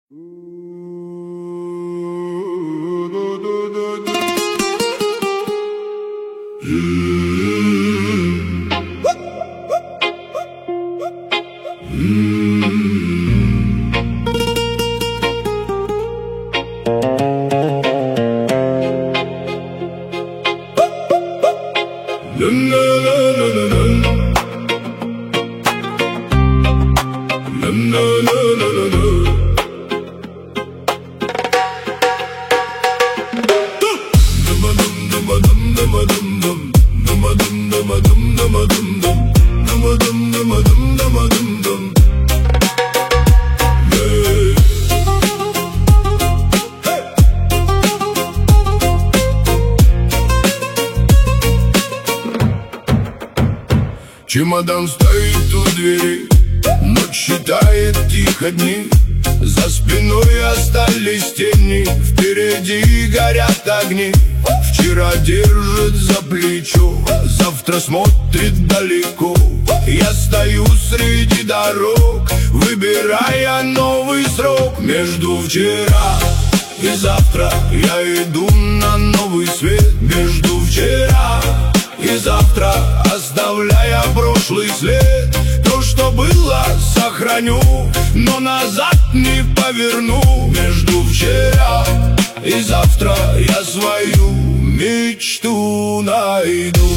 Чемодан стоит у двери, ночь считает тихо дни. За спиной остались тени, впереди горят огни. Вчера держит за плечо, завтра смотрит далеко. Я стою среди дорог, выбирая новый срок. Между вчера и завтра я иду на новый свет. Между вчера и завтра, оставляя прошлый след. То, что было, сохраню, но назад не поверну. Между вчера и завтра я свою мечту найду.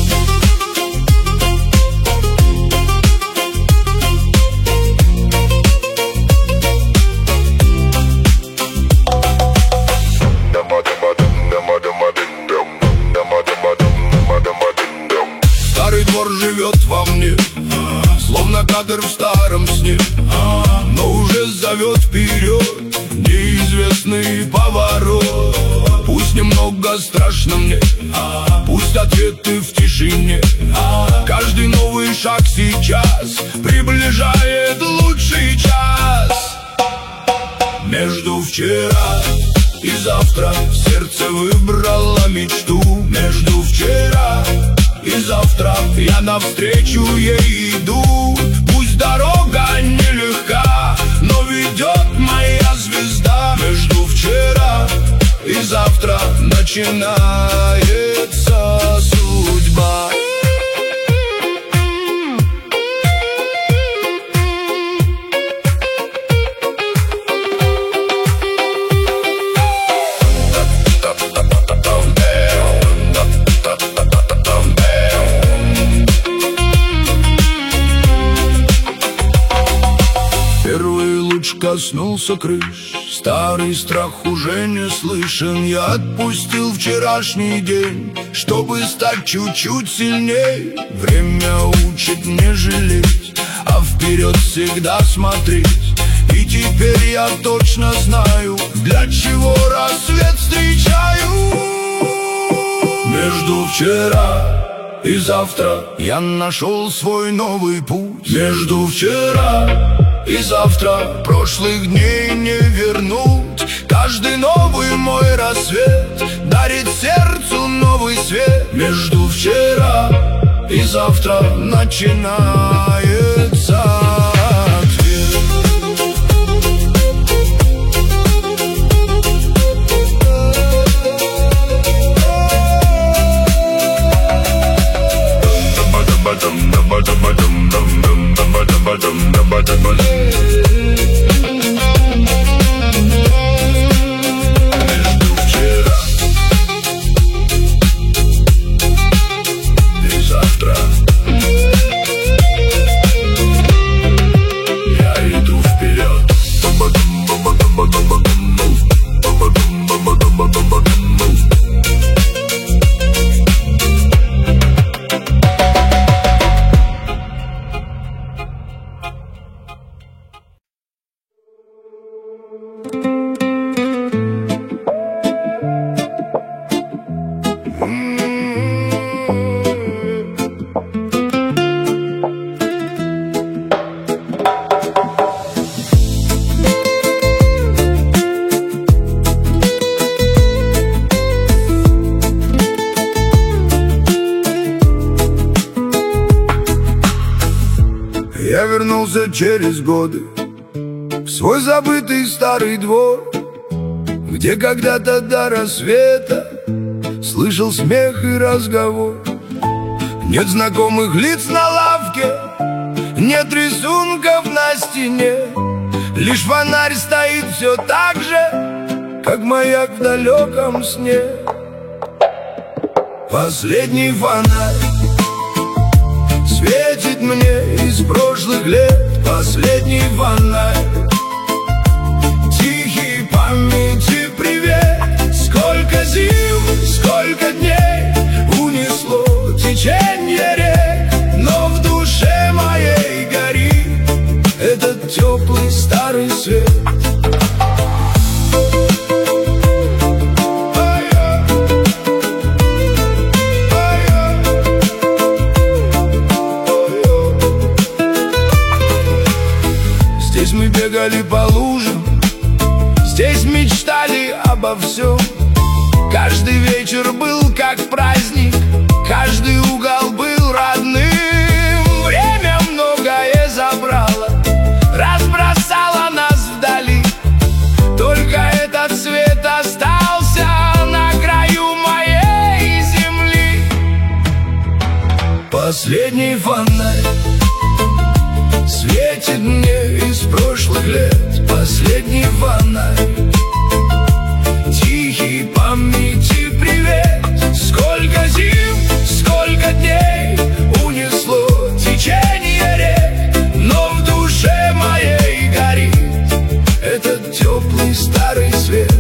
Старый двор живет во мне, словно кадр в старом сне, но уже зовет вперед неизвестный поворот. Пусть немного страшно мне, пусть ответы в тишине. Каждый новый шаг сейчас приближает лучший час. Между вчера и завтра сердце выбрало мечту. Между вчера и завтра я навстречу ей иду. Пусть дорога нелегка, но ведет моя звезда. Между вчера и завтра начинается судьба. Коснулся крыш, старый страх уже не слышен. Я отпустил вчерашний день, чтобы стать чуть-чуть сильней. Время учит не жалеть, а вперед всегда смотреть. И теперь я точно знаю, для чего рассвет встречаю. Между вчера и завтра я нашел свой новый путь. Между вчера и завтра прошлых дней не вернуть. Каждый новый мой рассвет дарит сердцу новый свет. Между вчера и завтра начинается ответ. Я вернулся через годы, в свой забытый старый двор, где когда-то до рассвета слышал смех и разговор. Нет знакомых лиц на лавке, нет рисунков на стене, лишь фонарь стоит все так же, как маяк в далеком сне. Последний фонарь светит мне из прошлых лет. Последний фонарь, тихий памяти привет. Сколько зим, сколько дней унесло течение рек, но в душе моей горит этот теплый старый свет. Здесь мы бегали по лужам, здесь мечтали обо всем. Каждый вечер был как праздник, каждый угол был родным. Время многое забрало, разбросало нас вдали, только этот свет остался на краю моей земли. Последний фонарь светит мне из прошлых лет. Последний фонарь, тихий памяти привет. Сколько зим, сколько дней унесло течение рек, но в душе моей горит этот теплый старый свет.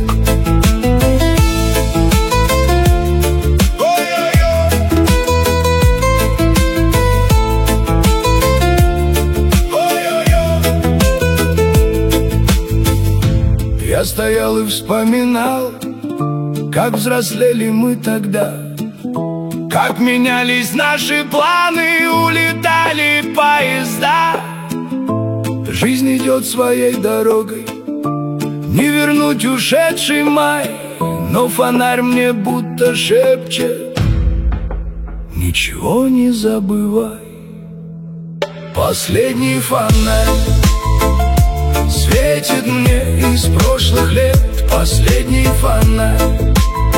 Я стоял и вспоминал, как взрослели мы тогда, как менялись наши планы, улетали поезда. Жизнь идет своей дорогой, не вернуть ушедший май, но фонарь мне будто шепчет: ничего не забывай. Последний фонарь светит мне из прошлых лет. Последний фонарь,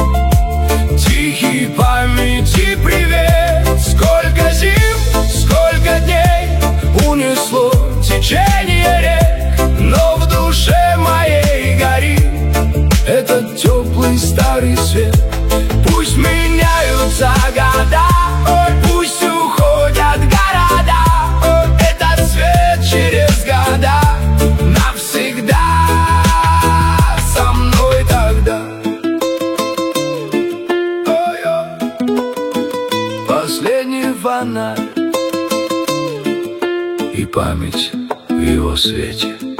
тихий памяти привет. Сколько зим, сколько дней унесло течение рек, но в душе моей горит этот теплый старый свет. Пусть меняются года, пусть уходят города, этот свет через года навсегда со мной тогда. Последний фонарь и память в его свете.